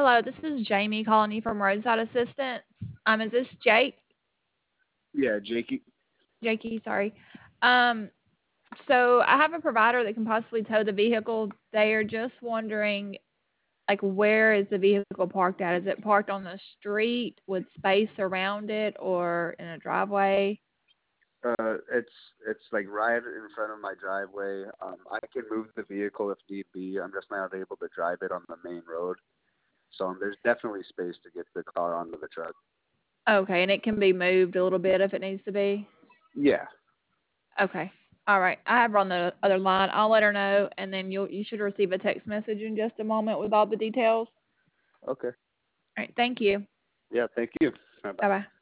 Hello, this is Jamie calling you from Roadside Assistance. Is this Jake? Yeah, Jakey. Jakey, sorry. Um, so I have a provider that can possibly tow the vehicle. They are just wondering, like, where is the vehicle parked at? Is it parked on the street with space around it or in a driveway? It's like right in front of my driveway. I can move the vehicle if need be. I'm just not able to drive it on the main road. So there's definitely space to get the car onto the truck. Okay, and it can be moved a little bit if it needs to be. Yeah. Okay. All right. I have her on the other line. I'll let her know, and then you should receive a text message in just a moment with all the details. Okay. All right. Thank you. Yeah. Thank you. Bye Bye bye. bye.